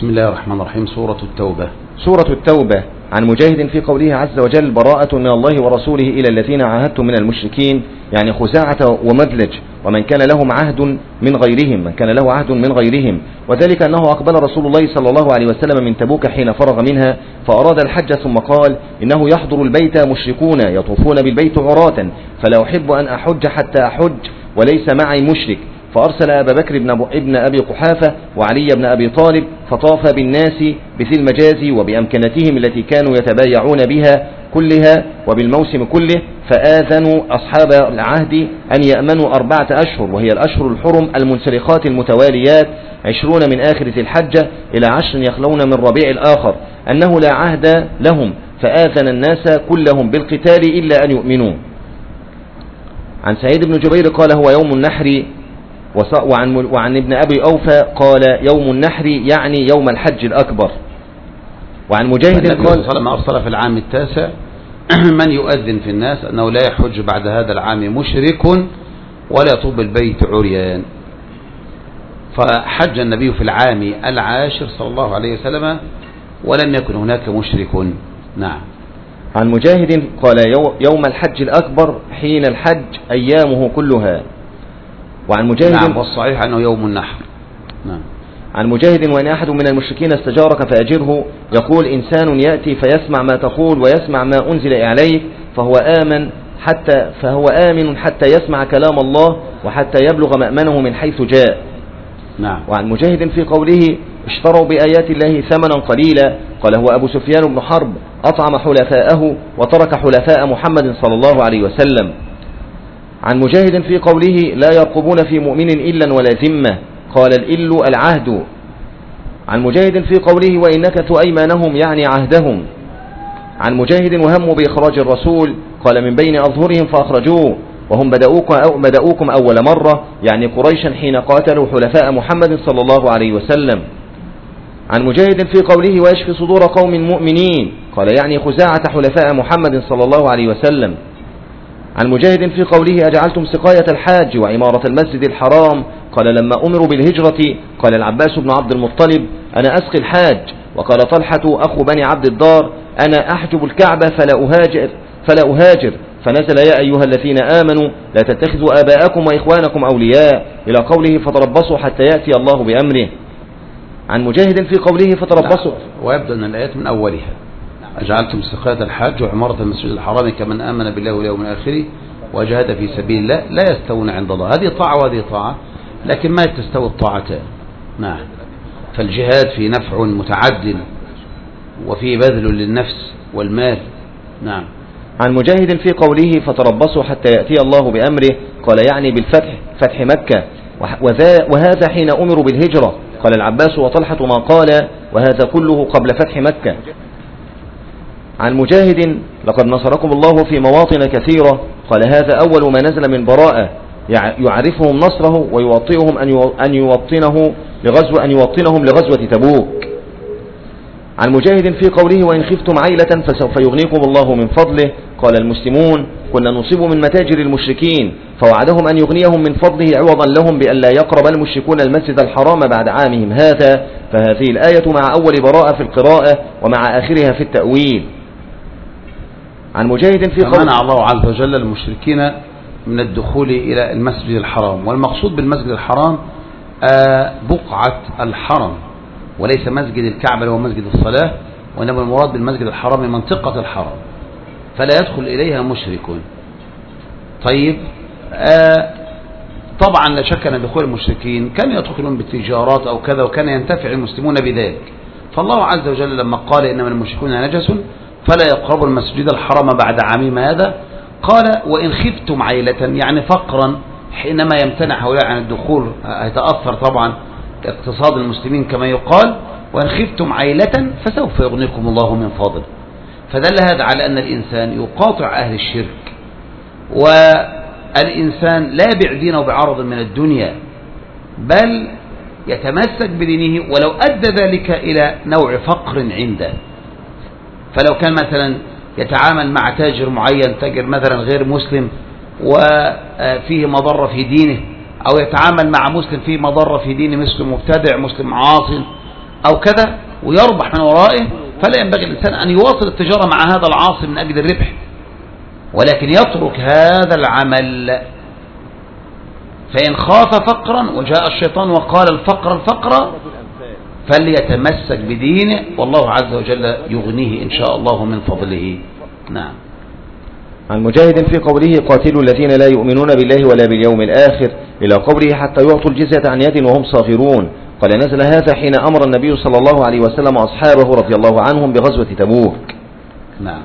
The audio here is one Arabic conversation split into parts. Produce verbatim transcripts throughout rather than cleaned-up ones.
بسم الله الرحمن الرحيم. سورة التوبة. سورة التوبة. عن مجاهد في قوله عز وجل: براءة من الله ورسوله إلى الذين عاهدتم من المشركين، يعني خزاعة ومدلج ومن كان لهم عهد من غيرهم، من كان له عهد من غيرهم، وذلك أنه أقبل رسول الله صلى الله عليه وسلم من تبوك حين فرغ منها فأراد الحج، ثم قال: إنه يحضر البيت مشركون يطوفون بالبيت عراة، فلا أحب أن أحج حتى أحج وليس معي مشرك، فأرسل أبا بكر ابن أبي قحافة وعلي بن أبي طالب فطاف بالناس بذي المجاز وبأمكنتهم التي كانوا يتبايعون بها كلها وبالموسم كله، فآذنوا أصحاب العهد أن يأمنوا أربعة أشهر، وهي الأشهر الحرم المنسلخات المتواليات، عشرون من آخر ذي الحجة إلى عشر يخلون من ربيع الآخر، أنه لا عهد لهم، فآذن الناس كلهم بالقتال إلا أن يؤمنوا. عن سعيد بن جبير قال: هو يوم النحر. وعن, وعن ابن أبي أوفى قال: يوم النحر يعني يوم الحج الأكبر. وعن مجاهد قال: صلى الله عليه وسلم أرسل في العام التاسع من يؤذن في الناس أنه لا يحج بعد هذا العام مشرك ولا يطوف البيت عريان، فحج النبي في العام العاشر صلى الله عليه وسلم ولم يكن هناك مشرك. نعم. عن مجاهد قال: يوم الحج الأكبر حين الحج أيامه كلها. وعن مجاهد نعم، والصحيح أنه يوم النحر. نعم. عن مجاهد: وإن أحد من المشركين استجارك فأجره، يقول إنسان يأتي فيسمع ما تقول ويسمع ما أنزل إليك فهو آمن حتى فهو آمن حتى يسمع كلام الله وحتى يبلغ مأمنه من حيث جاء. نعم. وعن مجاهد في قوله: اشتروا بآيات الله ثمنا قليلا، قال: هو أبو سفيان بن حرب أطعم حلفاءه وترك حلفاء محمد صلى الله عليه وسلم. عن مجاهد في قوله: لا يرقبون في مؤمن إلا ولا ذمة، قال: الإل العهد. عن مجاهد في قوله: وإن نكثوا أيمانهم يعني عهدهم. عن مجاهد: وهموا بإخراج الرسول، قال: من بين أظهرهم فأخرجوه، وهم بدأوكم, أو بدأوكم أول مرة، يعني قريشا حين قاتلوا حلفاء محمد صلى الله عليه وسلم. عن مجاهد في قوله: ويشفي صدور قوم مؤمنين، قال: يعني خزاعة حلفاء محمد صلى الله عليه وسلم. عن مجاهد في قوله: أجعلتم سقاية الحاج وعمارة المسجد الحرام، قال: لما أمروا بالهجرة قال العباس بن عبد المطلب: أنا أسقي الحاج، وقال طلحة أخو بني عبد الدار: أنا أحجب الكعبة فلا أهاجر, فلا أهاجر فنزل: يا أيها الذين آمنوا لا تتخذوا آباءكم وإخوانكم أولياء، إلى قوله: فتربصوا حتى يأتي الله بأمره. عن مجاهد في قوله: فتربصوا. ويبدأ أن الآيات من أولها: أجعلتم سقاية الحاج وعمارة المسجد الحرام كمن آمن بالله واليوم الآخر وجاهد في سبيل الله لا يستوون عند الله. هذه طاعة وهذه طاعة، لكن ما تستوي الطاعتان. نعم. فالجهاد في نفع متعد وفي بذل للنفس والمال. نعم. عن مجاهد في قوله: فتربصوا حتى يأتي الله بأمره، قال: يعني بالفتح، فتح مكة، وهذا حين أمروا بالهجرة، قال العباس وطلحة ما قال، وهذا كله قبل فتح مكة. عن مجاهد: لقد نصركم الله في مواطن كثيرة، قال: هذا أول ما نزل من براءة، يعرفهم نصره ويوطئهم أن يوطنه لغزو أن يوطنهم لغزوة تبوك. عن مجاهد في قوله: وإن خفتم عيلة فسوف يغنيكم الله من فضله، قال المسلمون: كنا نصيب من متاجر المشركين، فوعدهم أن يغنيهم من فضله عوضا لهم بأن لا يقرب المشركون المسجد الحرام بعد عامهم هذا. فهذه الآية مع أول براءة في القراءة ومع آخرها في التأويل. عن مجاهد في قوله: منع الله عز وجل المشركين من الدخول إلى المسجد الحرام، والمقصود بالمسجد الحرام بقعة الحرم، وليس مسجد الكعبة هو مسجد الصلاة، وإنما المراد بالمسجد الحرام منطقة الحرم، فلا يدخل إليها مشركون. طيب، طبعا لا شك أن دخول المشركين كانوا يدخلون بالتجارات أو كذا، وكان ينتفع المسلمون بذلك. فالله عز وجل لما قال: إنما المشركون نجس فلا يقربوا المسجد الحرام بعد عامهم هذا، قال: وإن خفتم عيلة، يعني فقرا، حينما يمتنع هؤلاء عن الدخول هيتأثر طبعا اقتصاد المسلمين كما يقال، وإن خفتم عيلة فسوف يغنيكم الله من فضله. فدل هذا على أن الإنسان يقاطع أهل الشرك، والإنسان لا يبيع دينه بعرض من الدنيا، بل يتمسك بدينه ولو أدى ذلك إلى نوع فقر عنده. فلو كان مثلا يتعامل مع تاجر معين، تاجر مثلا غير مسلم وفيه مضرة في دينه، أو يتعامل مع مسلم فيه مضرة في دينه، مسلم مبتدع، مسلم عاصي، أو كذا ويربح من ورائه، فلا ينبغي الإنسان أن يواصل التجارة مع هذا العاصي من أجل الربح، ولكن يترك هذا العمل. فإن خاف فقرا وجاء الشيطان وقال الفقر الفقر فليتمسك بدينه، والله عز وجل يغنيه إن شاء الله من فضله. نعم. عن مجاهد في قوله قاتلوا الذين لا يؤمنون بالله ولا باليوم الآخر إلى قوله حتى يعطوا الجزية عن يد وهم صاغرون. قال نزل هذا حين أمر النبي صلى الله عليه وسلم أصحابه رضي الله عنهم بغزوة تبوك. نعم.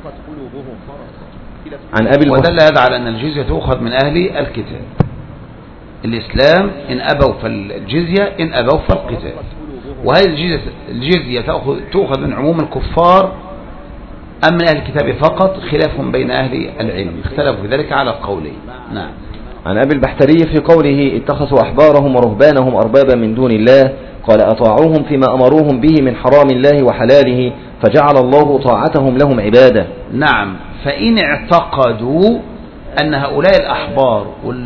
عن أبي ودل هذا على أن الجزية تؤخذ من أهل الكتاب. الإسلام إن أبوا فالجزية، إن أبوا فالقتال. وهذه الجزية, الجزية تأخذ, تؤخذ من عموم الكفار أم من أهل الكتاب فقط؟ خلاف بين أهل العلم، اختلفوا في ذلك على القولين. نعم. عن أبي البحتري في قوله اتخذوا أحبارهم ورهبانهم أربابا من دون الله، قال أطاعوهم فيما أمروهم به من حرام الله وحلاله فجعل الله طاعتهم لهم عبادة. نعم. فإن اعتقدوا أن هؤلاء الأحبار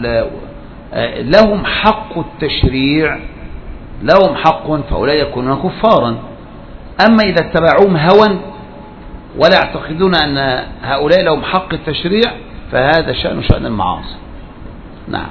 لهم حق التشريع، لهم حق، فأولئك يكونون كفارا. أما إذا اتبعوهم هوى ولا يعتقدون أن هؤلاء لهم حق التشريع فهذا شأن شأن المعاصي. نعم.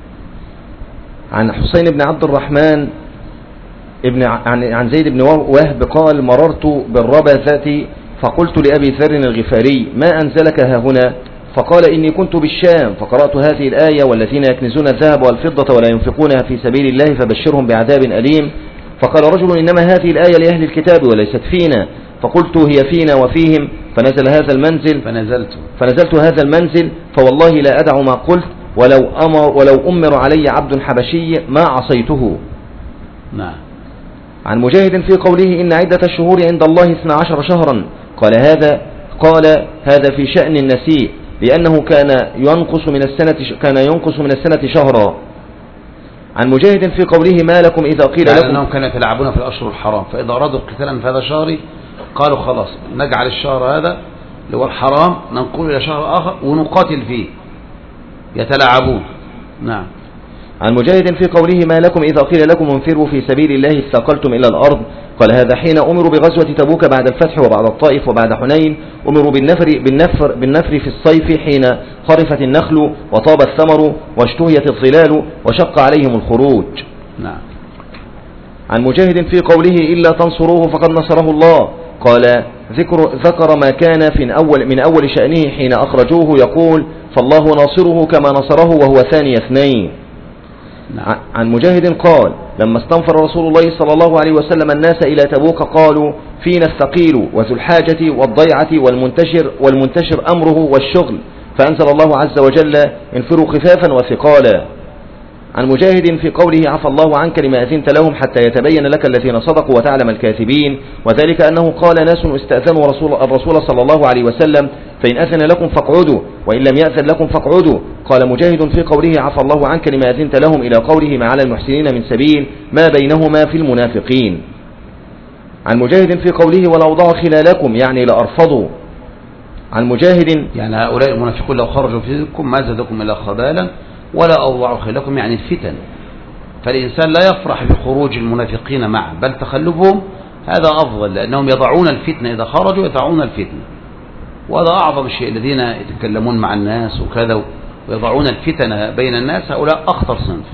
عن حسين بن عبد الرحمن ابن عن زيد بن وهب قال مررت بالربذة فقلت لأبي ذر الغفاري ما أنزلك ها هنا؟ فقال إني كنت بالشام فقرأت هذه الآية والذين يكنزون الذهب والفضة ولا ينفقونها في سبيل الله فبشرهم بعذاب أليم. فقال رجل إنما هذه الآية لأهل الكتاب وليست فينا. فقلت هي فينا وفيهم. فنزل هذا المنزل فنزلت فنزلت هذا المنزل فوالله لا أدع ما قلت ولو أمر ولو أمر علي عبد حبشي ما عصيته. نعم. عن مجاهد في قوله إن عدة الشهور عند الله اثنا عشر شهرا قال هذا قال هذا في شأن النسيء لأنه كان ينقص من السنة كان ينقص من السنة شهرا. عن مجاهد في قوله ما لكم إذا قيل لكم أنهم كانوا يتلاعبون في الأشهر الحرام، فإذا أرادوا قتالا في هذا الشهر قالوا خلاص نجعل الشهر هذا اللي هو الحرام ننقل إلى شهر آخر ونقاتل فيه، يتلاعبون. نعم. عن مجاهد في قوله ما لكم إذا قيل لكم انفروا في سبيل الله اثاقلتم إلى الأرض قال هذا حين أمروا بغزوة تبوك بعد الفتح وبعد الطائف وبعد حنين أمروا بالنفر, بالنفر, بالنفر في الصيف حين خرفت النخل وطاب الثمر واشتهيت الظلال وشق عليهم الخروج. نعم. عن مجاهد في قوله إلا تنصروه فقد نصره الله قال ذكر, ذكر ما كان في أول من أول شأنه حين أخرجوه يقول فالله ناصره كما نصره وهو ثاني اثنين. نعم. عن مجاهد قال لما استنفر رسول الله صلى الله عليه وسلم الناس إلى تبوك قالوا فينا الثقيل وذو الحاجة والضيعة والمنتشر, والمنتشر أمره والشغل فأنزل الله عز وجل انفروا خفافا وثقالا. عن مجاهد في قوله عفى الله عنك لما أذنت لهم حتى يتبين لك الذين صدقوا وتعلم الكاذبين وذلك أنه قال ناس استأذنوا رسول الرسول صلى الله عليه وسلم فإن أذن لكم فاقعدوا وإن لم يأذن لكم فاقعدوا. قال مجاهد في قوله عفى الله عنك لما أذنت لهم إلى قوله ما على المحسنين من سبيل ما بينهما في المنافقين. عن مجاهد في قوله ولأوضعوا خلالكم يعني لأرفضوا. عن مجاهد يعني هؤلاء المنافقون لو خرجوا فيكم ما زادكم إلا خبالا ولا أوضعوا خلالكم يعني الفتن، فالإنسان لا يفرح بخروج المنافقين معه بل تخلفهم هذا أفضل لأنهم يضعون الفتنة، إذا خرجوا يضعون الفتنة وهذا أعظم شيء. الذين يتكلمون مع الناس وكذا ويضعون الفتنة بين الناس هؤلاء أخطر صنف.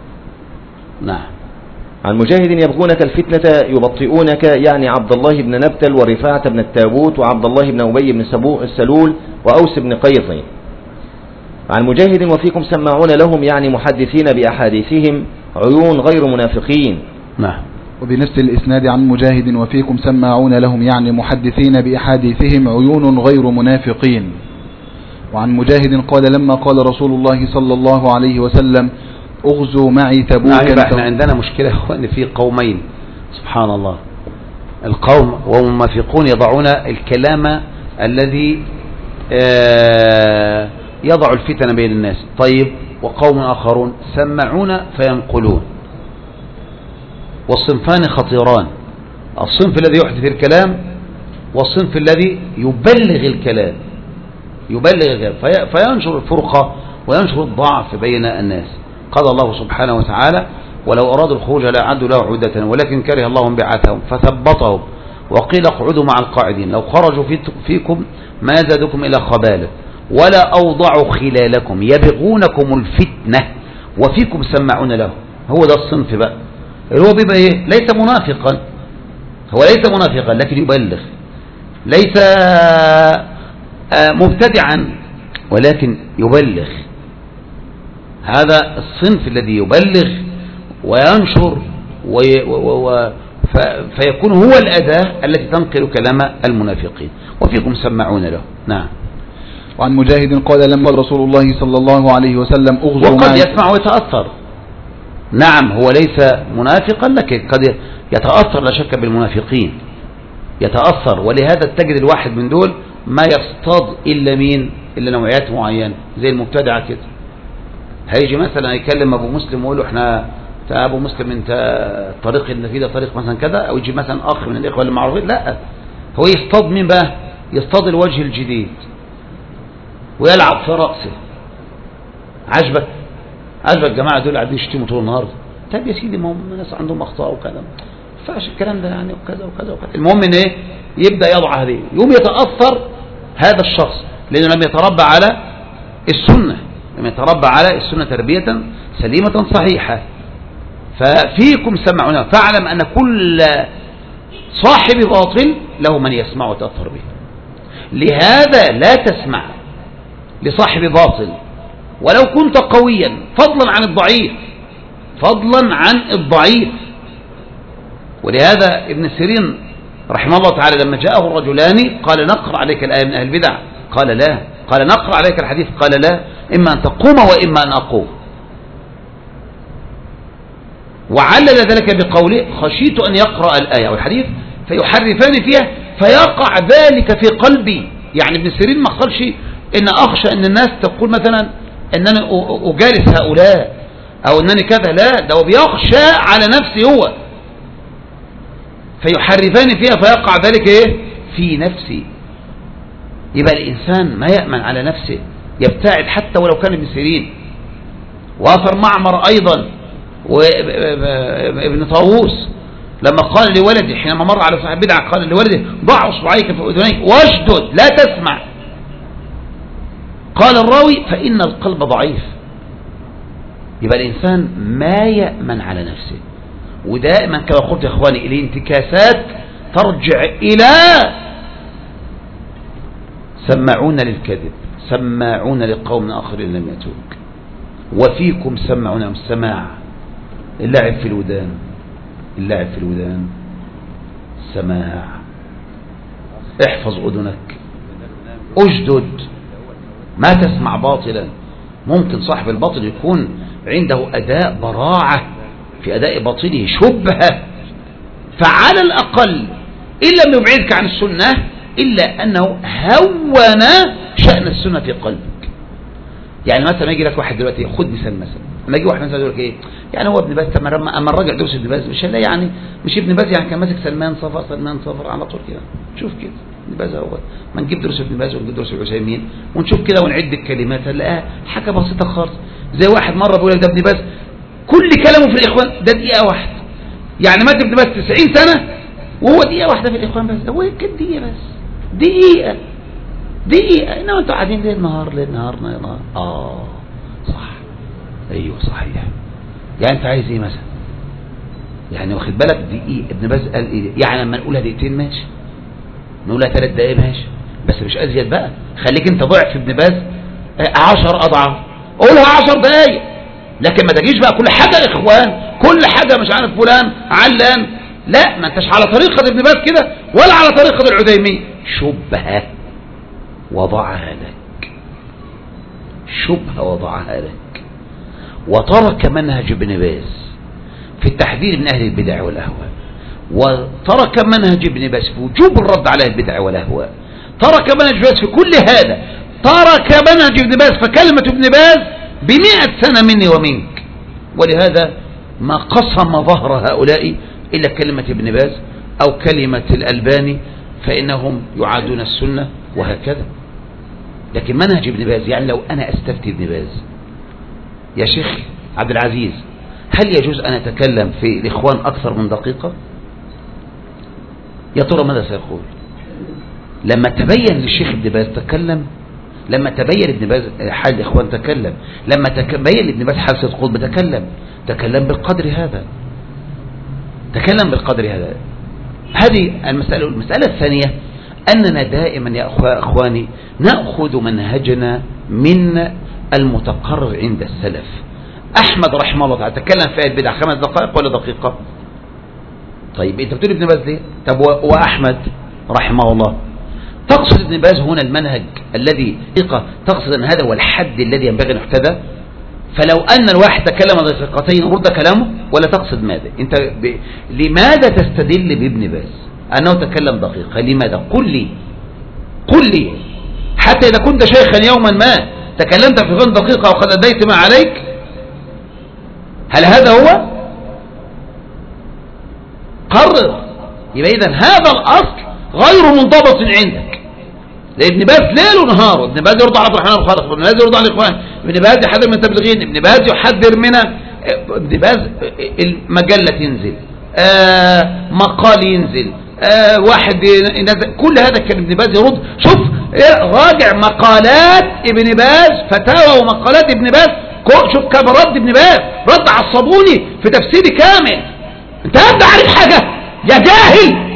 نعم. عن مجاهد يبغونك الفتنة يبطئونك يعني عبد الله بن نبتل ورفاعة بن التابوت وعبد الله بن أبي بن السلول وأوس بن قيظ. عن مجاهد وفيكم سماعون لهم يعني محدثين بأحاديثهم عيون غير منافقين. نعم. وبنفس الإسناد عن مجاهد وفيكم سماعون لهم يعني محدثين بأحاديثهم عيون غير منافقين. وعن مجاهد قال لما قال رسول الله صلى الله عليه وسلم اغزوا معي تبوكا. نعم. احنا عندنا مشكلة ان في قومين سبحان الله، القوم ومنافقون يضعون الكلام الذي يضع الفتن بين الناس، طيب وقوم آخرون سمعون فينقلون، والصنفان خطيران، الصنف الذي يحدث الكلام والصنف الذي يبلغ الكلام يبلغ الكلام فينشر الفرقة وينشر الضعف بين الناس. قال الله سبحانه وتعالى ولو أرادوا الخروج لأعدوا له عدة ولكن كره الله انبعاثهم فثبطهم وقيل اقعدوا مع القاعدين لو خرجوا فيكم ما زادكم إلى خبالة ولا أوضعوا خلالكم يبغونكم الفتنة وفيكم سمعون له. هو ده الصنف بقى اللي هو بيبقى ايه؟ ليس منافقا، هو ليس منافقا لكن يبلغ، ليس مبتدعا ولكن يبلغ. هذا الصنف الذي يبلغ وينشر وي و و فيكون هو الأداة التي تنقل كلام المنافقين وفيكم سمعون له. نعم. وعن مجاهد قال لما رسول الله صلى الله عليه وسلم أغزوا وقد يسمع ويتأثر. نعم هو ليس منافقا لكن قد يتأثر لا شك بالمنافقين، يتأثر. ولهذا تجد الواحد من دول ما يصطاد إلا مين؟ إلا نوعيات معينة زي المبتدعة كده. هيجي مثلا يكلم أبو مسلم ويقول له احنا أبو مسلم انت طريق النبي ده طريق مثلا كذا، أو يجي مثلا أخ من الإخوة المعروفين، لا هو يصطاد مين بقى؟ يصطاد الوجه الجديد ويلعب في رأسه. عجبك عجبك الجماعة دول قاعدين يشتموا طول النهار. طيب يا سيدي ما هم الناس عندهم أخطاء وكذا، ما ينفعش الكلام ده يعني وكذا وكذا وكذا. المهم ان ايه؟ يبدأ يضع هذه، يوم يتأثر هذا الشخص لأنه لم يتربى على السنة، لم يتربى على السنة تربية سليمة صحيحة. ففيكم سمعون، فاعلم أن كل صاحب باطل له من يسمع وتأثر به. لهذا لا تسمع لصاحب باطل ولو كنت قويا، فضلا عن الضعيف، فضلا عن الضعيف. ولهذا ابن سيرين رحمه الله تعالى لما جاءه الرجلان قال نقرأ عليك الآية من أهل البدع، قال لا، قال نقرأ عليك الحديث، قال لا، إما أن تقوم وإما أن أقوم. وعلل ذلك بقوله خشيت أن يقرأ الآية والحديث فيحرفان فيها فيقع ذلك في قلبي. يعني ابن سيرين ما قالش إن أخشى أن الناس تقول مثلا أنني أجالس هؤلاء أو أنني كذا، لا، ده هو بيخشى على نفسه هو فيحرفان فيها فيقع ذلك إيه؟ في نفسي. يبقى الإنسان ما يأمن على نفسه، يبتعد حتى ولو كان ابن سيرين. وأثر معمر أيضا وابن طاووس لما قال لولده حينما مر على صاحب بدعة قال لولده ضع اصبعيك في اذنيك واشدد لا تسمع. قال الراوي فإن القلب ضعيف. يبقى الإنسان ما يأمن على نفسه. ودائما كما قلت يا إخواني الانتكاسات ترجع إلى سماعون للكذب، سماعون لقوم آخرين لم يتوك، وفيكم سمعون السماع. اللعب في الودان، اللعب في الودان سماع. احفظ أذنك، أجدد، ما تسمع باطلا. ممكن صاحب الباطل يكون عنده أداء براعة في أداء باطله، شبهة، فعلى الأقل إن لم يبعدك عن السنة إلا أنه هون شأن السنة في قلبك. يعني مثلا يجي لك واحد دلوقتي، خد مثال مثلا، لما يجي واحد مثلا يقول لك ايه يعني هو ابن باز، اما الراجع دروس ابن باز مش هنلاقي يعني مش ابن باز يعني كان ماسك سلمان صفر سلمان صفر على طول كده. شوف كده ابن باز هو، ما نجيب دروس ابن باز ونجيب دروس العثيمين ونشوف كده ونعد الكلمات هنلاقيها حاجه بسيطه خالص. زي واحد مره بيقول لك ده ابن باز كل كلامه في الاخوان ده دقيقه واحده، يعني مات ابن باز تسعين سنه وهو دقيقه واحده في الاخوان بس، هو كده دقيقه بس، دقيقه دقيقه، انما انتوا قاعدين ليل نهار ليل نهار ليل نهار. اه صح، ايوه صحيح. يعني انت عايز ايه مثلا؟ يعني واخد بالك دقيقه ابن باز قال ايه؟ يعني لما نقولها دقيقتين ماشي، نقولها ثلاث دقايق ماشي، بس مش ازيد بقى. خليك انت ضعف ابن باز عشر اضعاف، قولها عشر دقايق، لكن ما تجيش بقى كل حاجه اخوان، كل حاجه مش عارف فلان علان، لا، ما انتش على طريقه ابن باز كده ولا على طريقه العثيمين. شبهه وضعها لك، شبهه وضعها لك، وترك منهج ابن باز في التحذير من أهل البدع والأهواء، وترك منهج ابن باز في وجوب الرد على البدع والأهواء، ترك منهج ابن باز في كل هذا، ترك منهج ابن باز فكلمة ابن باز بمئة سنة مني ومنك. ولهذا ما قصم ظهر هؤلاء إلا كلمة ابن باز أو كلمة الألباني، فإنهم يعادون السنة وهكذا. لكن منهج ابن باز، يعني لو أنا أستفتي ابن باز يا شيخ عبد العزيز هل يجوز أن أتكلم في الإخوان أكثر من دقيقة؟ يا ترى ماذا سيقول؟ لما تبين للشيخ ابن باز تكلم، لما تبين ابن باز حال الإخوان تكلم، لما تبين لابن باز حال سيد قطب تكلم، تكلم بالقدر هذا، تكلم بالقدر هذا. هذه المسألة. المسألة الثانية أننا دائما يا أخواني نأخذ منهجنا من المتقرر عند السلف. أحمد رحمه الله تعالى تكلم في البدع خمس دقائق ولا دقيقة؟ طيب أنت بتقول ابن باز ليه؟ طب وأحمد رحمه الله تقصد ابن باز هنا المنهج الذي تقصد أن هذا هو الحد الذي ينبغي أن يحتذى؟ فلو أن الواحد تكلم دقيقتين رد كلامه، ولا تقصد ماذا؟ أنت ب... لماذا تستدل بابن باز أنه تكلم دقيقة؟ لماذا؟ قل لي، قل لي، حتى إذا كنت شيخا يوما ما تكلمت في غير دقيقة وقد أديت ما عليك، هل هذا هو؟ قرر. يبقى إذن هذا الأصل غير منضبط عندك. ابن باز ليل ونهار، ابن باز يرضى على عبد الرحمن الخالق، ابن باز يرضى على الإخوان، ابن باز يحذر من التبليغين، ابن باز يحذر من ابن باز المجلة تنزل، آه مقال ينزل، آه واحد ينزل، كل هذا كان ابن باز يرد. شوف راجع مقالات ابن باز، فتاوى ومقالات ابن باز، شوف كم رد ابن باز، رد على الصابوني في تفسير كامل. انت هبدا عليك حاجة يا جاهل،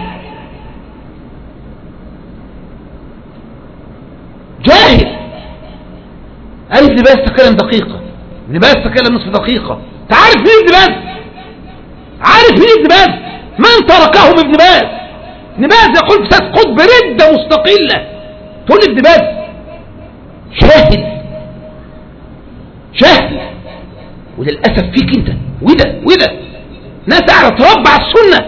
جاهل. قال ابن باز تكلم دقيقة، ابن باز تكلم نصف دقيقة. تعرف مين ابن باز؟ عارف مين ابن باز؟ من تركهم ابن باز؟ ابن باز يقول سيد قطب ردة مستقلة، تقول ابن باز جاهل، جاهل. وللأسف فيك انت وده وده ناس تعرف تربع السنة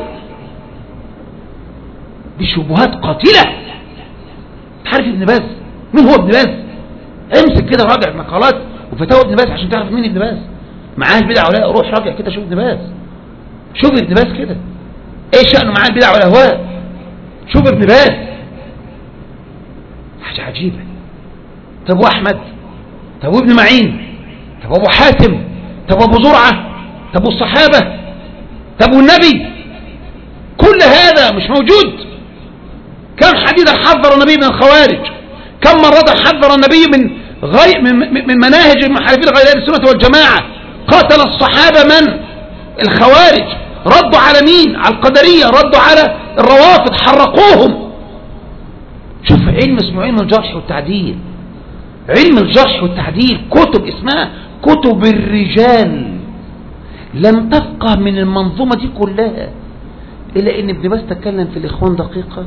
بشبهات قاتلة. تعرف ابن باز؟ مين هو ابن باز؟ امسك كده راجع مقالات وفتاوى ابن باز عشان تعرف مين ابن باز. معاه البدع ولا روح راجع كده شوف ابن باز، شوف ابن باز كده ايه شأنه معاه البدع والاهواء. شوف ابن باز حاجة عجيبة. طب واحمد، طب وابن معين، طب ابو حاتم، طب ابو زرعة، طب والصحابة، طب والنبي، كل هذا مش موجود. كم حديثا حذر النبي من الخوارج، كم مرة حذر النبي من غي... من... من مناهج المحاربين غير اهل السنة والجماعة. قاتل الصحابة من؟ الخوارج. ردوا على مين؟ على القدرية، ردوا على الروافض، حرقوهم. شوف علم اسمه علم الجرح والتعديل، علم الجرح والتعديل كتب اسمها كتب الرجال، لم تبقى من المنظومة دي كلها إلا إن ابن باز تكلم في الإخوان دقيقة.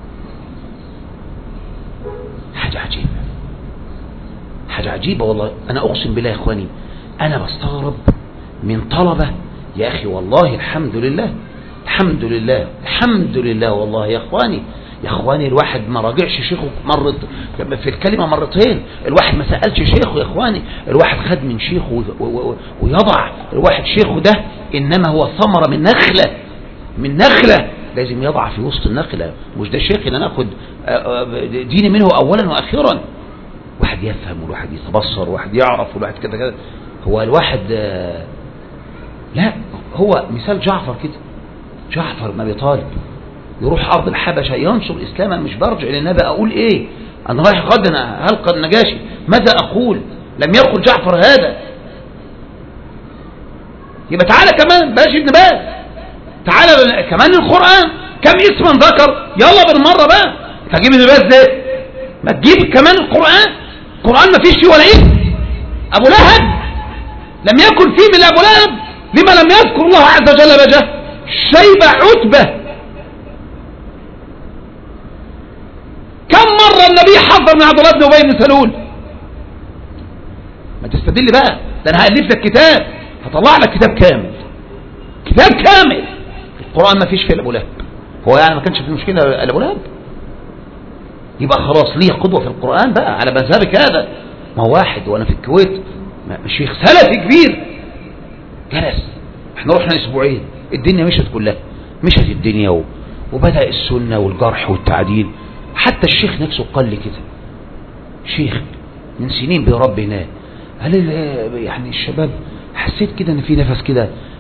حاجة عجيبة، حاجة عجيبة والله. أنا أقسم بالله يا إخواني أنا بستغرب من طلبة يا أخي، والله الحمد لله، الحمد لله، الحمد لله والله يا إخواني، يا إخواني الواحد ما راجعش شيخه مرت في الكلمة مرتين، الواحد ما سألش شيخه يا إخواني، الواحد خد من شيخه ويضع. الواحد شيخه ده إنما هو ثمرة من نخلة، من نخلة لازم يضع في وسط النخلة. مش ده الشيخ اللي ناخد ديني منه أولا وأخيرا. واحد يفهم والواحد يتبصر والواحد يعرف والواحد كده كده. هو الواحد لا، هو مثال جعفر كده، جعفر بن أبي طالب يروح أرض الحبشة ينشر الإسلام. أنا مش برجع للنبي أقول إيه، أنا رايح غدا هلقى النجاشي، ماذا أقول؟ لم يقل جعفر هذا. يبقى تعالى كمان باش ابن باز، تعالى كمان القرآن كم اسما ذكر، يلا بالمرة بقى. تجيب ابن باز ليه؟ ما تجيب كمان القرآن. القرآن ما فيش فيه ولا اسم. أبو لهب لم يكن فيه من أبو لهب، لما لم يذكر الله عز وجل بجاه. شيبة، عتبة، كم مرة النبي حذر من عبد الله بن أبي بن سلول. ما تستدل بقى، ده انا هألف لك كتاب، هطلع لك كتاب كامل، كتاب كامل. القرآن ما فيش فيه أبو لهب. هو يعني ما كانش في مشكلة أبو لهب؟ يبقى خلاص ليه قدوة في القرآن بقى على مذهبك هذا. ما واحد وانا في الكويت شيخ سلفي كبير جلس، احنا رحنا اسبوعين، الدنيا مشت كلها، مشت الدنيا و... وبدأ السنة والجرح والتعديل. حتى الشيخ نفسه قال لي كده، شيخ من سنين بيربي هناك، قال لي يعني الشباب حسيت كده ان في نفس كده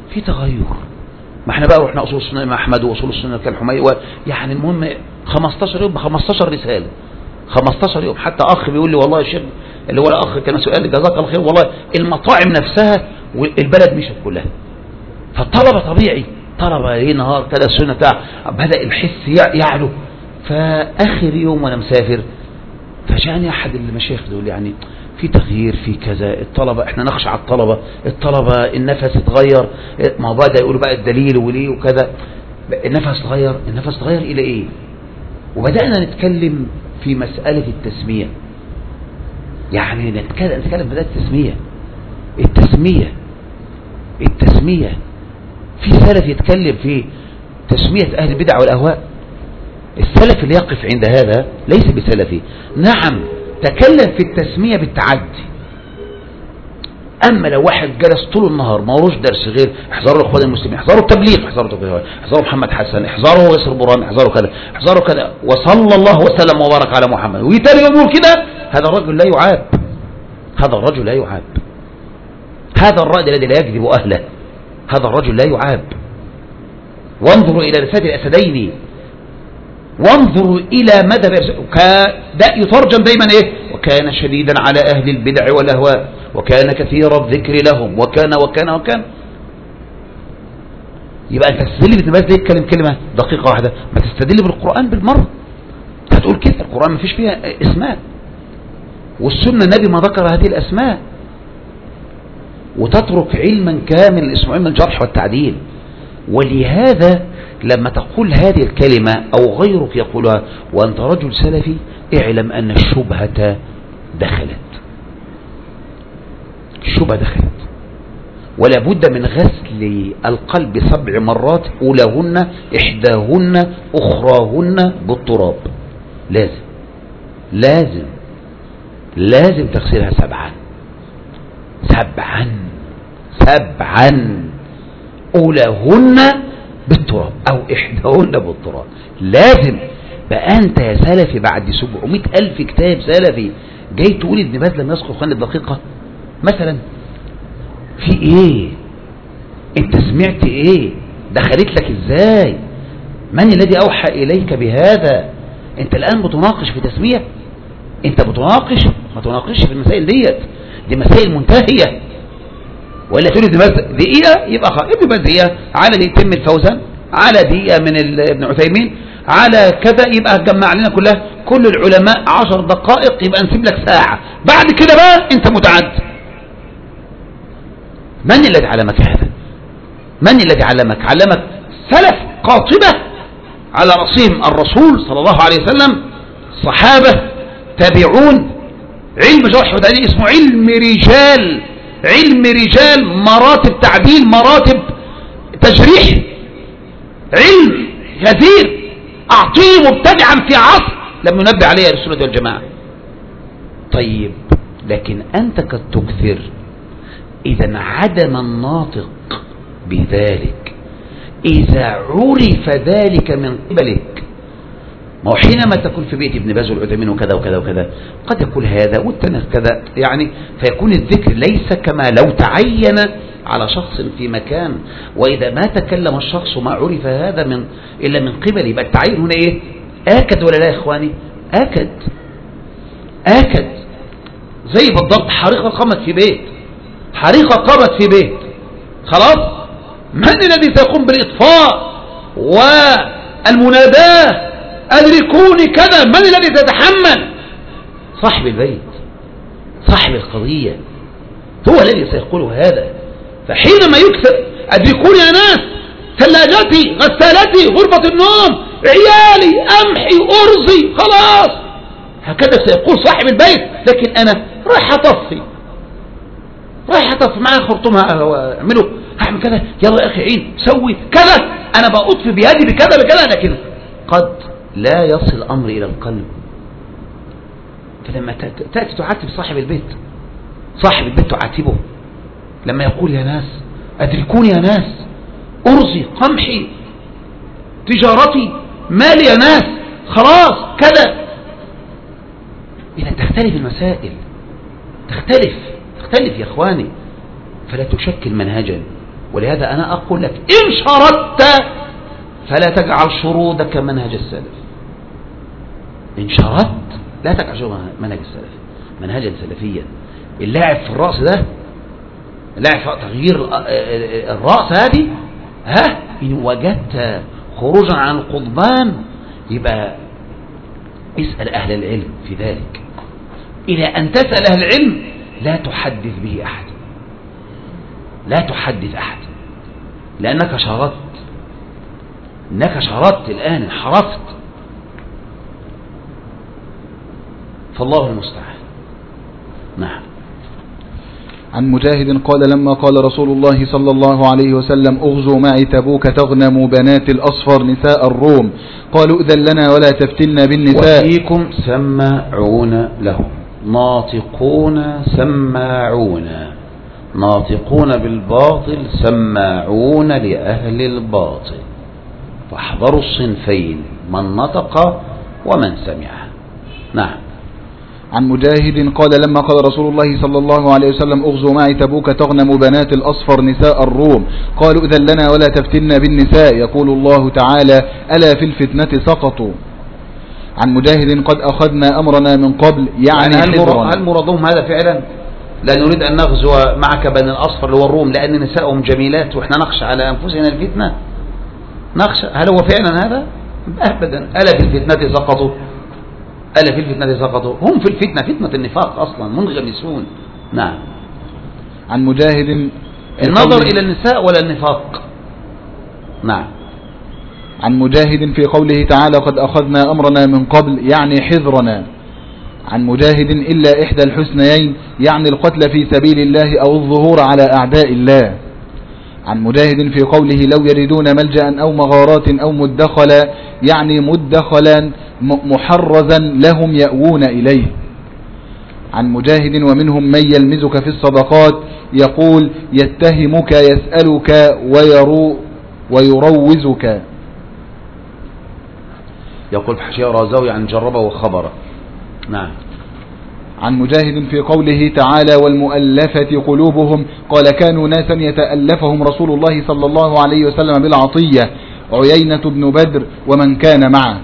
في تغير. ما احنا بقى رحنا اصول السنه الامام احمد واصول السنه كالحميدي، يعني المهم خمستاشر يوم ب خمستاشر رساله، خمستاشر يوم. حتى اخ بيقول لي والله يا شيخ، اللي هو الاخ كان سؤال جزاك الله خير، والله المطاعم نفسها والبلد مشت كلها. فالطلبه طبيعي طلبه ايه نهار كده السنه بتاع بدا الحس يعلو. فاخر يوم وانا مسافر فجاني احد المشايخ دول، يعني في تغيير في كذا، الطلبه احنا نخشى على الطلبه، الطلبه النفس اتغير. ما هو بدا يقولوا بقى الدليل وليه وكذا، النفس اتغير. النفس اتغير الى ايه؟ وبدانا نتكلم في مساله التسميه، يعني نتكلم نتكلم في بدايه التسميه. التسميه التسميه في سلف يتكلم في تسميه اهل البدع والاهواء. السلف اللي يقف عند هذا ليس بسلفي. نعم تكلم في التسمية بالتعدي، أما لو واحد جلس طول النهار ما وروش درس غير احذروا الإخوان المسلمين، احذروا التبليغ، احذروا التبليغ، احذروا محمد حسن، احذروا ياسر برهان، احذروا كذا، احذروا كذا، وصلى الله وسلم وبارك على محمد، ويتاني يقول كده، هذا الرجل لا يعاب، هذا الرجل لا يعاب، هذا الرجل الذي لا يكذب أهله، هذا الرجل لا يعاب. وانظروا إلى رسالة الأسدين، وانظروا إلى مدى ده يترجم دايما إيه؟ وكان شديدا على أهل البدع والأهواء، وكان كثير الذكر لهم، وكان وكان وكان. يبقى أنت تستدل بابن باز ليه تتكلم كلمة دقيقة واحدة؟ ما تستدل بالقرآن بالمرة. هتقول كده القرآن ما فيش فيها اسماء، والسنة النبي ما ذكر هذه الأسماء، وتترك علما كامل اسمه علم الجرح والتعديل. ولهذا لما تقول هذه الكلمة أو غيرك يقولها وأنت رجل سلفي، اعلم أن الشبهة دخلت، الشبهة دخلت، ولا بد من غسل القلب سبع مرات، أولهن إحداهن أخراهن بالتراب. لازم لازم لازم تغسلها سبعا سبعا سبعا أولهن بالتراب أو إحداهن بالتراب. لازم. بقى أنت يا سلفي بعد سبعمائة ألف كتاب سلفي جاي تقول ابن باز لم يذكر خان الدقيقة مثلا؟ في إيه؟ أنت سمعت إيه؟ دخلت لك إزاي؟ من الذي أوحى إليك بهذا؟ أنت الآن بتناقش في تسمية؟ أنت بتناقش؟ ما تناقش في المسائل ديت، دي مسائل منتهية. ولا تقول ابن باز دقيقة يبقى خلاص، ابن باز دقيقة على دقيقتين من الفوزان، على دقيقة من ابن عثيمين، على كذا، يبقى هتجمع لنا كلها كل العلماء عشر دقائق، يبقى نسيب لك ساعة. بعد كده بقى انت متعد. من الذي علمك هذا؟ من الذي علمك؟ علمك سلف قاطبة على رأسهم الرسول صلى الله عليه وسلم، صحابة، تابعون. علم جرح وتعديل اسمه علم رجال، علم رجال، مراتب تعديل، مراتب تجريح، علم غزير أعطيه مبتدعا في عصر لم ينبه عليه السنة والجماعة. طيب لكن أنت قد تكثر، إذا عدم الناطق بذلك، إذا عرف ذلك من قبلك. ما هو حينما تكون في بيت ابن باز والعثيمين وكذا وكذا وكذا، قد يقول هذا والتنس كذا، يعني فيكون الذكر ليس كما لو تعين على شخص في مكان. وإذا ما تكلم الشخص ما عرف هذا من إلا من قبل، يبقى التعين هنا إيه؟ آكد ولا لا يا إخواني؟ آكد آكد. زي بالضبط حريقة قامت في بيت، حريقة قامت في بيت، خلاص من الذي سيقوم بالإطفاء والمناداة أدركوني كذا؟ من الذي سيتحمل؟ صاحب البيت، صاحب القضية هو الذي سيقول هذا. فحينما يكثر أدركوني يا ناس، ثلاجتي، غسالتي، غرفة النوم، عيالي، أمحي، أرزي، خلاص، هكذا سيقول صاحب البيت. لكن أنا رايح أطفي، رايح أطفي معايا خرطومها، أعمله، هعمل كذا، يلا يا أخي عين سوي كذا، أنا بأطفي بيدي بكذا بكذا، لكن قد لا يصل الأمر إلى القلب. فلما تأتي تعاتب صاحب البيت، صاحب البيت تعاتبه لما يقول يا ناس أدركوني يا ناس، أرزي، قمحي، تجارتي، مالي يا ناس، خلاص كذا. إذا تختلف المسائل، تختلف تختلف يا إخواني. فلا تشكل منهجا ولهذا أنا أقول لك إن شردت فلا تجعل شرودك منهج السلف. إن شردت لا تجعل شرودك منهج السلف منهجا سلفيا. اللاعب في الرأس ده، اللاعب في تغيير الرأس هذه، ها إن وجدت خروجا عن القضبان يبقى اسأل أهل العلم في ذلك. إلى أن تسأل أهل العلم لا تحدث به أحد، لا تحدث أحد، لأنك شردت، إنك شردت الآن، انحرفت، فالله المستعان. نعم. عن مجاهد قال لما قال رسول الله صلى الله عليه وسلم اغزوا معي تبوك تغنموا بنات الأصفر نساء الروم، قالوا إذن لنا ولا تفتنا بالنساء. وفيكم سماعون لهم، ناطقون سماعون، ناطقون بالباطل سماعون لأهل الباطل، فاحذروا الصنفين من نطق ومن سمع. نعم. عن مجاهد قال لما قال رسول الله صلى الله عليه وسلم اغزوا معي تبوك تغنم بنات الأصفر نساء الروم، قالوا إذن لنا ولا تفتنا بالنساء، يقول الله تعالى ألا في الفتنة سقطوا. عن مجاهد قد أخذنا أمرنا من قبل، يعني هل مرادهم هذا فعلا؟ لا نريد أن نغزو معك بني الأصفر اللي هو الروم لأن نساءهم جميلات وإحنا نخشى على أنفسنا الفتنة، نخشى. هل هو فعلا هذا؟ أبدا. ألا في الفتنة سقطوا، ألا في الفتنة سقطوا، هم في الفتنة، فتنة النفاق أصلا منغمسون. نعم. عن مجاهد النظر إلى النساء ولا النفاق. نعم. عن مجاهد في قوله تعالى قد أخذنا أمرنا من قبل، يعني حذرنا. عن مجاهد إلا إحدى الحسنيين، يعني القتل في سبيل الله أو الظهور على أعداء الله. عن مجاهد في قوله لو يريدون ملجأ أو مغارات أو مدخلا، يعني مدخلا محرزا لهم يأوون إليه. عن مجاهد ومنهم من يلمزك في الصدقات، يقول يتهمك يسألك ويرو ويروزك. يقول في حاشية رازوي عن جربه وخبره. نعم. عن مجاهد في قوله تعالى والمؤلفة قلوبهم، قال كانوا ناسا يتألفهم رسول الله صلى الله عليه وسلم بالعطية، عيينة بن بدر ومن كان معه.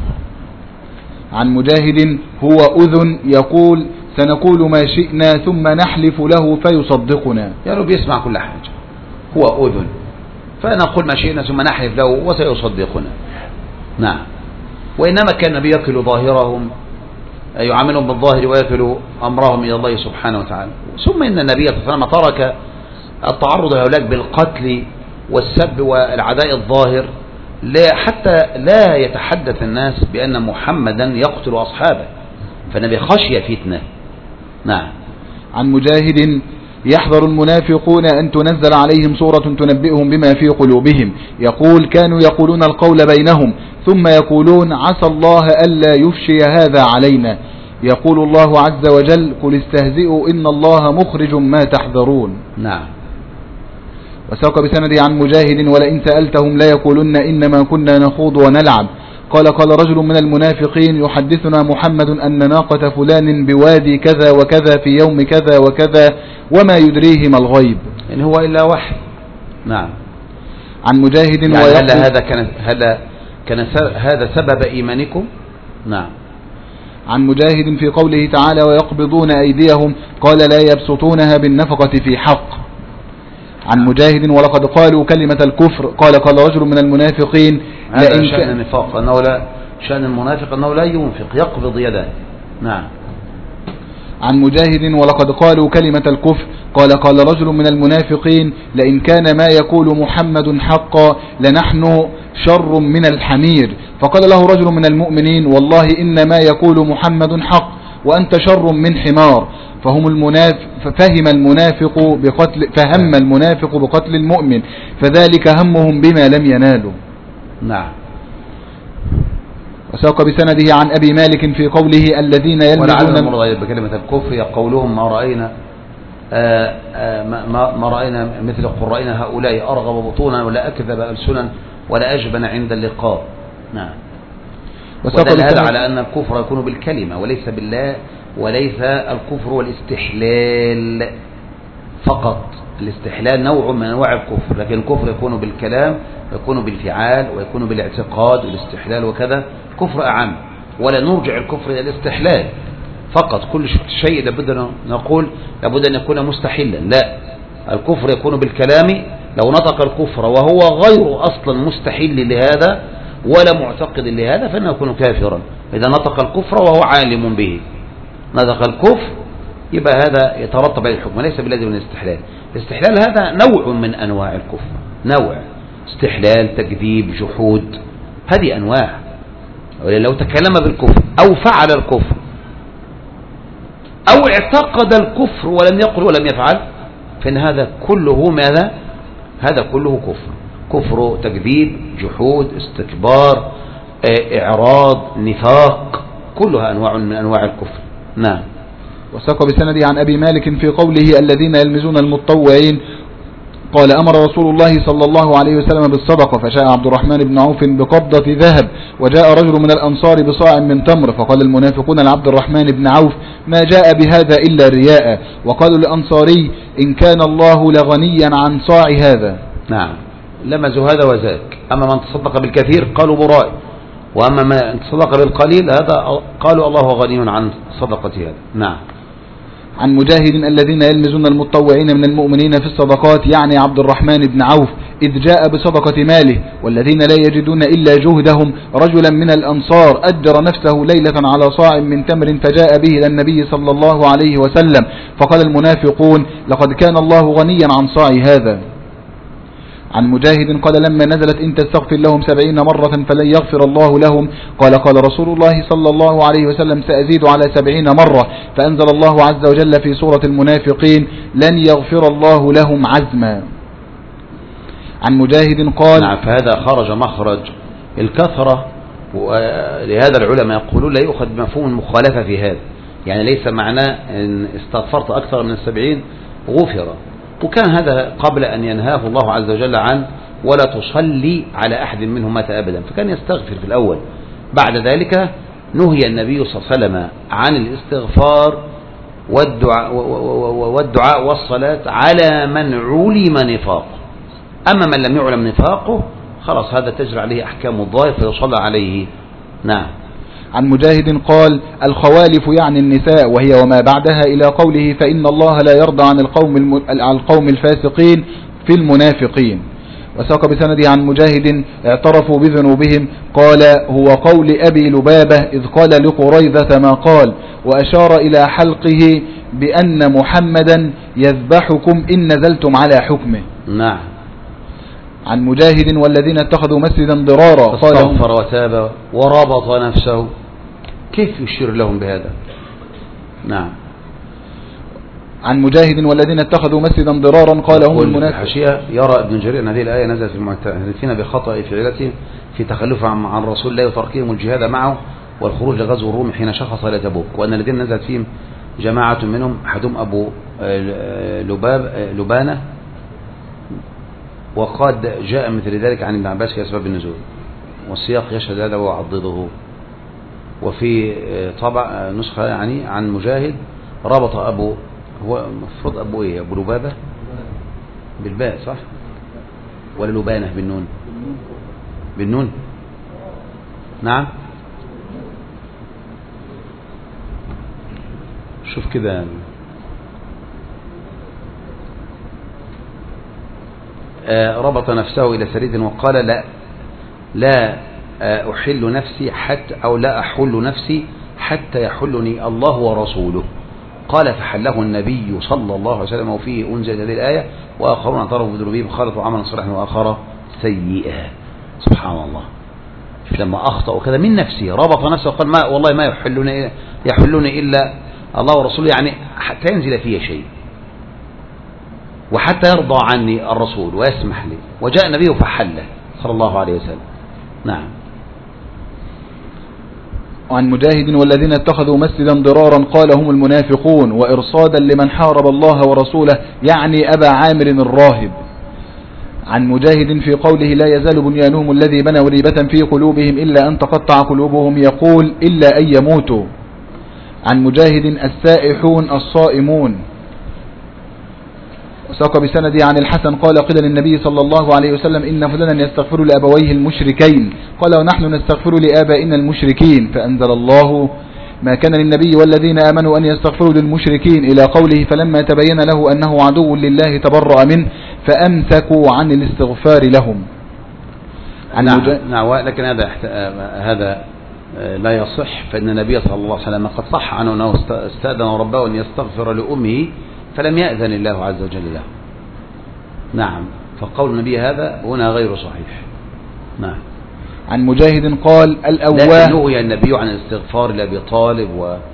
عن مجاهد هو أذن، يقول سنقول ما شئنا ثم نحلف له فيصدقنا. يعني بيسمع كل حاجة، هو أذن فنقول ما شئنا ثم نحلف له وسيصدقنا. نعم. وإنما كان النبي يكل ظاهرهم، يعاملهم بالظاهر ويكل أمرهم إلى الله سبحانه وتعالى. ثم إن النبي صلى الله عليه وسلم ترك التعرض لهؤلاء بالقتل والسب والعداء الظاهر حتى لا يتحدث الناس بأن محمدا يقتل أصحابه، فالنبي خشي فتنة. نعم. عن مجاهد يحذر المنافقون أن تنزل عليهم سورة تنبئهم بما في قلوبهم، يقول كانوا يقولون القول بينهم ثم يقولون عسى الله ألا يفشي هذا علينا، يقول الله عز وجل قل استهزئوا إن الله مخرج ما تحذرون. نعم. وساق بسند عن مجاهد ولئن سألتهم لا يقولن إنما كنا نخوض ونلعب. قال قال رجل من المنافقين يحدثنا محمد أن ناقة فلان بوادي كذا وكذا في يوم كذا وكذا وما يدريه ما الغيب، إن هو إلا وحي. نعم. عن مجاهد يعني هل هذا كان هذا كان هذا سبب إيمانكم؟ نعم. عن مجاهد في قوله تعالى ويقبضون أيديهم، قال لا يبسطونها بالنفقة في حق. عن مجاهد ولقد قالوا كلمة الكفر، قال قال رجل من المنافقين هذا شأن النفاق، أنه لا شأن المنافق أنه لا ينفق، يقبض يده. نعم. عن مجاهد ولقد قالوا كلمة الكفر، قال قال رجل من المنافقين لئن كان ما يقول محمد حقا لنحن شر من الحمير، فقال له رجل من المؤمنين والله إن ما يقول محمد حق وأنت شر من حمار، فهم المنافق فهم المنافق بقتل فهم المنافق بقتل المؤمن، فذلك همهم بما لم ينالوا. نعم. وساق بسنده عن أبي مالك في قوله الذين يلمزون بكلمة الكفر يقولهم ما رأينا آآ آآ ما, ما رأينا مثل قرائنا هؤلاء أرغب بطونا ولا أكذب ألسنا ولا أجبن عند اللقاء. نعم. ودل هذا على أن الكفر يكون بالكلمة وليس بالله، وليس الكفر والاستحلال، فقط. الاستحلال نوع من أنواع الكفر، لكن الكفر يكون بالكلام ويكون بالفعال ويكون بالاعتقاد والاستحلال وكذا. كفر أعم، ولا نرجع الكفر إلى الاستحلال فقط. كل شيء لابد نقول لابد أن يكون مستحلا، لا، الكفر يكون بالكلام. لو نطق الكفر وهو غير أصلا مستحل لهذا ولا معتقد لهذا فإنه يكون كافرا. إذا نطق الكفر وهو عالم به، نطق الكفر، يبقى هذا يترتب عليه الحكم، ليس بلازم من الاستحلال. الاستحلال هذا نوع من أنواع الكفر، نوع استحلال، تكذيب، جحود، هذه أنواع. لو تكلم بالكفر أو فعل الكفر أو اعتقد الكفر ولم يقل ولم يفعل فإن هذا كله ماذا؟ هذا كله كفر. كفر تكذيب، جحود، استكبار، إعراض، نفاق، كلها أنواع من أنواع الكفر. نعم. وساق بسند عن أبي مالك في قوله الذين يلمزون المتطوعين قال أمر رسول الله صلى الله عليه وسلم بالصدقة، فجاء عبد الرحمن بن عوف بقبضة ذهب، وجاء رجل من الأنصار بصاع من تمر، فقال المنافقون لعبد الرحمن بن عوف ما جاء بهذا إلا رياء، وقالوا للأنصاري إن كان الله لغنيا عن صاع هذا. نعم، لمزوا هذا وذاك. أما من تصدق بالكثير قالوا برائي، وأما من تصدق بالقليل هذا قالوا الله غني عن صدقة هذا. نعم. عن مجاهد الذين يلمزون المتطوعين من المؤمنين في الصدقات يعني عبد الرحمن بن عوف إذ جاء بصدقة ماله، والذين لا يجدون إلا جهدهم رجلا من الأنصار أجر نفسه ليلة على صاع من تمر فجاء به إلى النبي صلى الله عليه وسلم، فقال المنافقون لقد كان الله غنيا عن صاع هذا. عن مجاهد قال لما نزلت إن تستغفر لهم سبعين مرة فلن يغفر الله لهم قال قال رسول الله صلى الله عليه وسلم سأزيد على سبعين مرة، فأنزل الله عز وجل في سورة المنافقين لن يغفر الله لهم عزما. عن مجاهد قال نعم، فهذا خرج مخرج الكثرة، ولهذا العلماء يقولون لا يؤخذ بمفهوم المخالفة في هذا، يعني ليس معناه إن استغفرت أكثر من السبعين غفر، وكان هذا قبل أن ينهاه الله عز وجل عن ولا تصلي على أحد منهم مات أبدا، فكان يستغفر في الأول. بعد ذلك نهي النبي صلى الله عليه وسلم عن الاستغفار والدعاء, والدعاء والصلاة على من علم نفاقه. أما من لم يعلم نفاقه خلاص هذا تجري عليه أحكام الظاهر فيصلى عليه. نعم. عن مجاهد قال الخوالف يعني النساء، وهي وما بعدها إلى قوله فإن الله لا يرضى عن القوم, عن القوم الفاسقين في المنافقين. وساق بسنده عن مجاهد اعترفوا بذنوبهم قال هو قول أبي لبابة إذ قال لقريظة ما قال، وأشار إلى حلقه بأن محمدا يذبحكم إن نزلتم على حكمه. نعم. عن مجاهد والذين اتخذوا مسجدا ضرارا قال استغفر وتاب وربط نفسه، كيف يشير لهم بهذا؟ نعم. عن مجاهد والذين اتخذوا مسجدا ضرارا قال هم المنافقون. يرى ابن جرير أن هذه الآية نزلت في المعترفين بخطأ فعلتهم في تخلفهم عن رسول الله وتركهم الجهاد معه والخروج لغزو الروم حين شخص إلى تبوك، وأن الذين نزلت فيهم جماعة منهم أحدهم أبو لباب لبانة، وقد جاء مثل ذلك عن ابن عباس في أسباب النزول، والسياق يشهد هذا ويعضده. وفي طبع نسخة يعني عن مجاهد ربط أبو، هو مفروض أبو إيه؟ أبو لبابة بالباء صح؟ ولا لبانة بالنون؟ بالنون. نعم. شوف كده آه ربط نفسه إلى سريد وقال لا لا آه أحل نفسي حتى أو لا أحل نفسي حتى يحلني الله ورسوله. قال فحله النبي صلى الله عليه وسلم وفيه أنزل هذه الآية وآخرون اعترفوا بذنوبهم خالطوا عملا صالحا وآخر سيئا. سبحان الله، لما أخطأ كذا من نفسه ربط نفسه وقال ما والله ما يحلني يحلني إلا الله ورسوله، يعني حتى ينزل فيه شيء وحتى يرضى عني الرسول ويسمح لي، وجاء النبي فحله صلى الله عليه وسلم. نعم. عن مجاهد والذين اتخذوا مسجدا ضرارا قال هم المنافقون وإرصادا لمن حارب الله ورسوله يعني أبا عامر الراهب. عن مجاهد في قوله لا يزال بنيانهم الذي بنوا ريبة في قلوبهم إلا أن تقطع قلوبهم يقول إلا أن يموتوا. عن مجاهد السائحون الصائمون. ساق بسنده عن الحسن قال قيل للنبي صلى الله عليه وسلم إن فلانا يستغفر لأبويه المشركين قال ونحن نستغفر لآبائنا المشركين فأنزل الله ما كان للنبي والذين آمنوا أن يستغفروا للمشركين إلى قوله فلما تبين له أنه عدو لله تبرأ منه فأمسكوا عن الاستغفار لهم. عن نعم, نعم لكن هذا هذا لا يصح، فإن النبي صلى الله عليه وسلم قد صح عنه أنه استأذن ربه أن يستغفر لأمه فلم يأذن الله عز وجل له. نعم، فقول النبي هذا هنا غير صحيح. نعم. عن مجاهد قال الأواه لكن نهي النبي عن الاستغفار لأبي طالب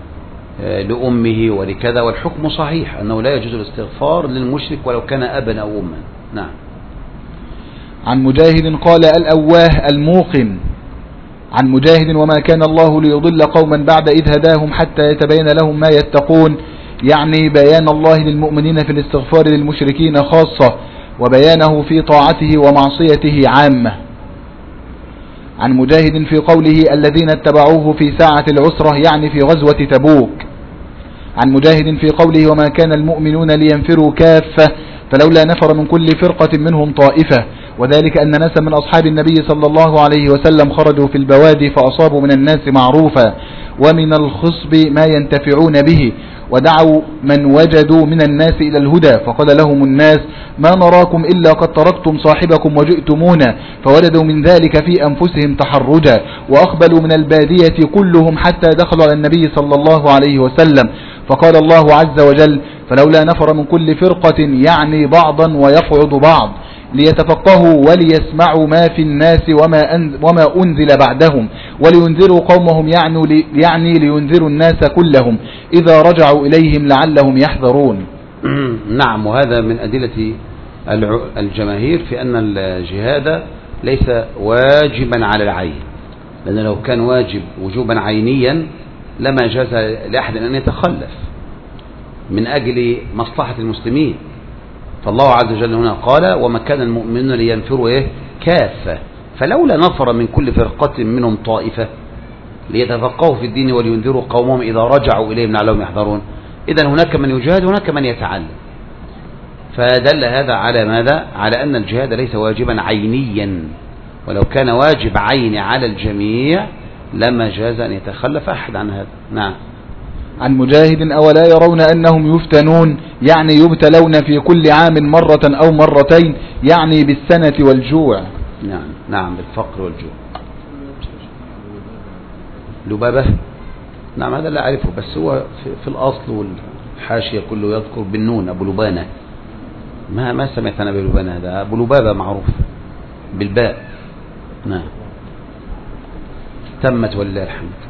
ولأمه ولكذا، والحكم صحيح أنه لا يجوز الاستغفار للمشرك ولو كان أبا أو أما. نعم. عن مجاهد قال الأواه الموقن. عن مجاهد وما كان الله ليضل قوما بعد إذ هداهم حتى يتبين لهم ما يتقون، يعني بيان الله للمؤمنين في الاستغفار للمشركين خاصة وبيانه في طاعته ومعصيته عامة. عن مجاهد في قوله الذين اتبعوه في ساعة العسرة يعني في غزوة تبوك. عن مجاهد في قوله وما كان المؤمنون لينفروا كافة فلولا نفر من كل فرقة منهم طائفة، وذلك أن ناسا من أصحاب النبي صلى الله عليه وسلم خرجوا في البوادي فأصابوا من الناس معروفا ومن الخصب ما ينتفعون به، ودعوا من وجدوا من الناس إلى الهدى فقال لهم الناس ما نراكم إلا قد تركتم صاحبكم وجئتمونا، فوجدوا من ذلك في أنفسهم تحرجا وأقبلوا من البادية كلهم حتى دخلوا على النبي صلى الله عليه وسلم، فقال الله عز وجل فلولا نفر من كل فرقة يعني بعضا ويقعد بعض ليتفقهوا وليسمعوا ما في الناس وما, وما أنزل بعدهم ولينذروا قومهم يعني, يعني لينذروا الناس كلهم إذا رجعوا إليهم لعلهم يحذرون. نعم، وهذا من أدلة الجماهير في أن الجهاد ليس واجبا على العين، لأن لو كان واجب وجوبا عينيا لما جاز لأحد أن يتخلف من أجل مصلحة المسلمين. فالله عز وجل هنا قال وما كان المؤمنون لينفروا إيه كافة، فلولا نفر من كل فرقة منهم طائفة ليتفقهوا في الدين ولينذروا قومهم إذا رجعوا إليهم لعلهم يحذرون. إذن هناك من يجاهد هناك من يتعلم، فدل هذا على ماذا؟ على أن الجهاد ليس واجبا عينيا، ولو كان واجب عيني على الجميع لما جاز أن يتخلف أحد عن هذا. نعم. عن مجاهد أولا يرون أنهم يفتنون يعني يبتلون في كل عام مرة أو مرتين يعني بالسنة والجوع. نعم نعم بالفقر والجوع. لبابة نعم هذا لا أعرفه، بس هو في, في الأصل والحاشية كله يذكر بالنون أبو لبانة، ما ما سمعت أنا بلبانة، هذا أبو لبابة معروف بالباء. نعم. تمت ولله الحمد.